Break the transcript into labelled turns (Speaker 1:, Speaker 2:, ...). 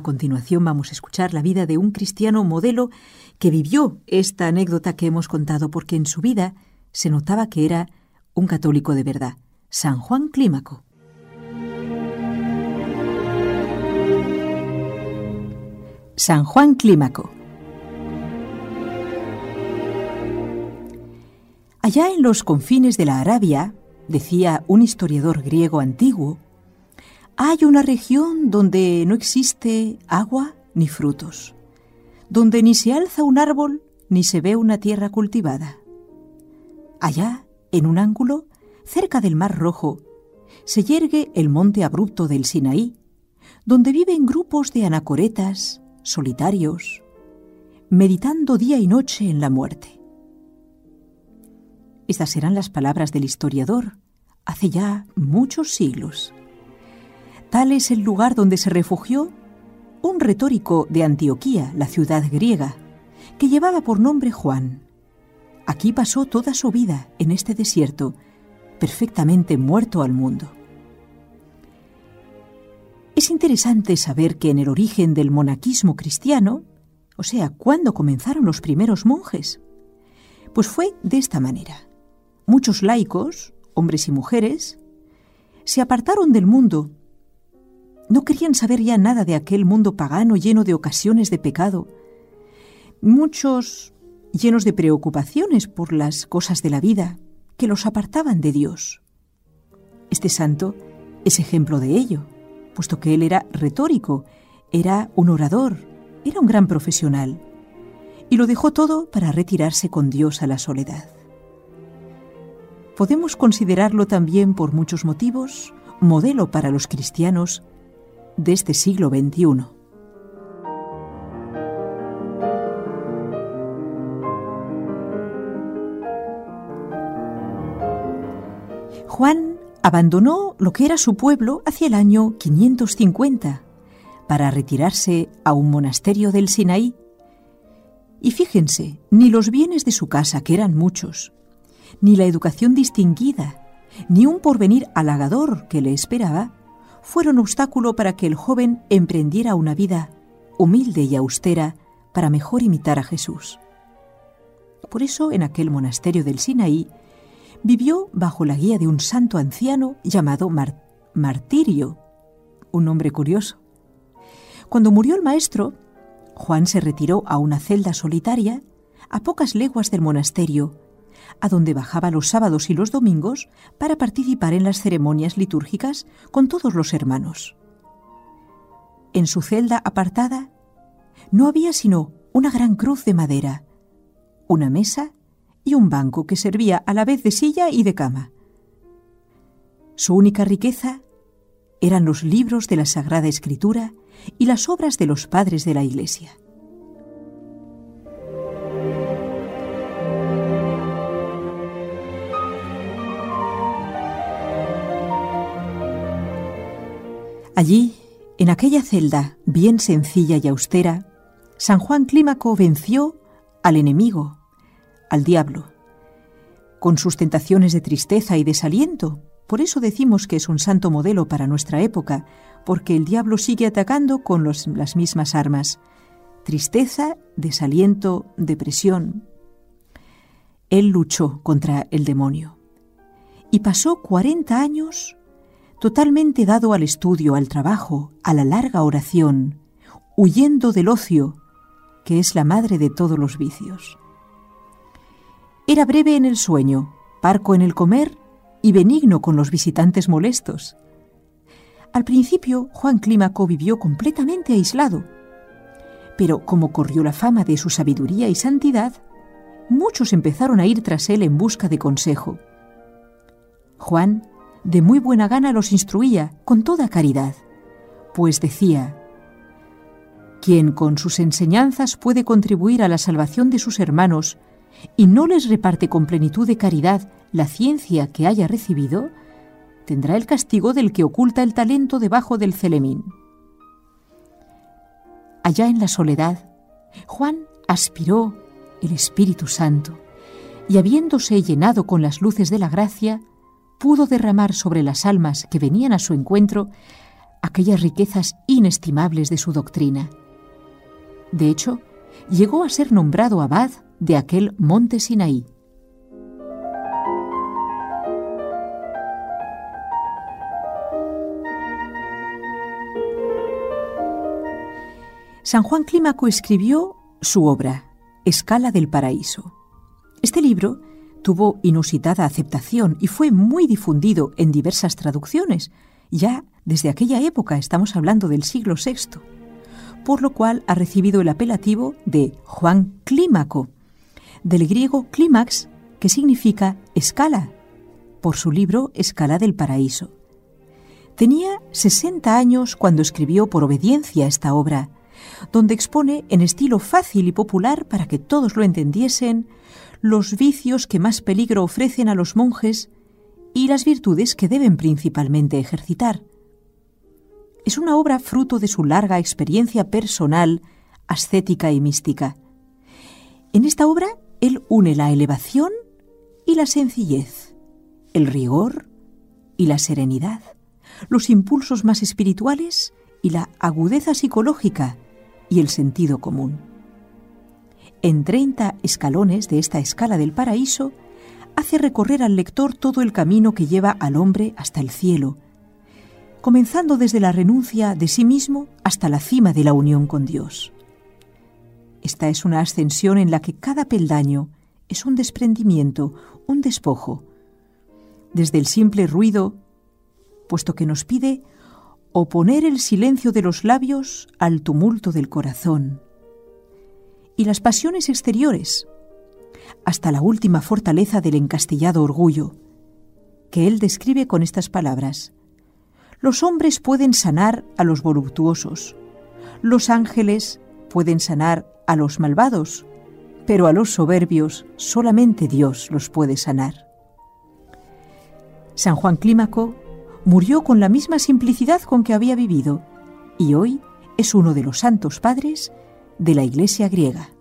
Speaker 1: continuación vamos a escuchar la vida de un cristiano modelo que vivió esta anécdota que hemos contado, porque en su vida se notaba que era un católico de verdad. San Juan Clímaco. San Juan Clímaco. Allá en los confines de la Arabia, decía un historiador griego antiguo, hay una región donde no existe agua ni frutos, donde ni se alza un árbol ni se ve una tierra cultivada. Allá, en un ángulo, cerca del Mar Rojo, se yergue el monte abrupto del Sinaí, donde viven grupos de anacoretas, solitarios, meditando día y noche en la muerte. Estas eran las palabras del historiador hace ya muchos siglos. Tal es el lugar donde se refugió un retórico de Antioquía, la ciudad griega, que llevaba por nombre Juan. Aquí pasó toda su vida, en este desierto, perfectamente muerto al mundo. Es interesante saber que en el origen del monaquismo cristiano, o sea, ¿cuándo comenzaron los primeros monjes? Pues fue de esta manera. Muchos laicos, hombres y mujeres, se apartaron del mundo. No querían saber ya nada de aquel mundo pagano lleno de ocasiones de pecado. Muchos llenos de preocupaciones por las cosas de la vida que los apartaban de Dios. Este santo es ejemplo de ello, puesto que él era retórico, era un orador, era un gran profesional, y lo dejó todo para retirarse con Dios a la soledad. Podemos considerarlo también, por muchos motivos, modelo para los cristianos de este siglo XXI. Juan abandonó lo que era su pueblo hacia el año 550 para retirarse a un monasterio del Sinaí. Y fíjense, ni los bienes de su casa, que eran muchos, ni la educación distinguida, ni un porvenir halagador que le esperaba, fueron obstáculo para que el joven emprendiera una vida humilde y austera para mejor imitar a Jesús. Por eso, en aquel monasterio del Sinaí, vivió bajo la guía de un santo anciano llamado Martirio, un nombre curioso. Cuando murió el maestro, Juan se retiró a una celda solitaria a pocas leguas del monasterio, a donde bajaba los sábados y los domingos para participar en las ceremonias litúrgicas con todos los hermanos. En su celda apartada no había sino una gran cruz de madera, una mesa y un banco que servía a la vez de silla y de cama. Su única riqueza eran los libros de la Sagrada Escritura y las obras de los padres de la Iglesia. Allí, en aquella celda bien sencilla y austera, San Juan Clímaco venció al enemigo, al diablo, con sus tentaciones de tristeza y desaliento. Por eso decimos que es un santo modelo para nuestra época, porque el diablo sigue atacando con las mismas armas: tristeza, desaliento, depresión. Él luchó contra el demonio y pasó 40 años totalmente dado al estudio, al trabajo, a la larga oración, huyendo del ocio, que es la madre de todos los vicios. Era breve en el sueño, parco en el comer y benigno con los visitantes molestos. Al principio, Juan Clímaco vivió completamente aislado, pero como corrió la fama de su sabiduría y santidad, muchos empezaron a ir tras él en busca de consejo. Juan, de muy buena gana, los instruía con toda caridad, pues decía: quien con sus enseñanzas puede contribuir a la salvación de sus hermanos y no les reparte con plenitud de caridad la ciencia que haya recibido, tendrá el castigo del que oculta el talento debajo del celemín. Allá en la soledad, Juan aspiró el Espíritu Santo y, habiéndose llenado con las luces de la gracia, pudo derramar sobre las almas que venían a su encuentro aquellas riquezas inestimables de su doctrina. De hecho, llegó a ser nombrado abad de aquel monte Sinaí. San Juan Clímaco escribió su obra, Escala del Paraíso. Este libro tuvo inusitada aceptación y fue muy difundido en diversas traducciones, ya desde aquella época, estamos hablando del siglo VI, por lo cual ha recibido el apelativo de Juan Clímaco, del griego clímax, que significa escala, por su libro Escala del Paraíso. Tenía 60 años cuando escribió por obediencia esta obra, donde expone en estilo fácil y popular para que todos lo entendiesen los vicios que más peligro ofrecen a los monjes y las virtudes que deben principalmente ejercitar. Es una obra fruto de su larga experiencia personal, ascética y mística. En esta obra él une la elevación y la sencillez, el rigor y la serenidad, los impulsos más espirituales y la agudeza psicológica y el sentido común. En 30 escalones de esta escala del paraíso, hace recorrer al lector todo el camino que lleva al hombre hasta el cielo, comenzando desde la renuncia de sí mismo hasta la cima de la unión con Dios. Esta es una ascensión en la que cada peldaño es un desprendimiento, un despojo, desde el simple ruido, puesto que nos pide oponer el silencio de los labios al tumulto del corazón, y las pasiones exteriores, hasta la última fortaleza del encastillado orgullo, que él describe con estas palabras: los hombres pueden sanar a los voluptuosos, los ángeles pueden sanar a los malvados, pero a los soberbios solamente Dios los puede sanar. San Juan Clímaco murió con la misma simplicidad con que había vivido y hoy es uno de los santos padres de la Iglesia griega.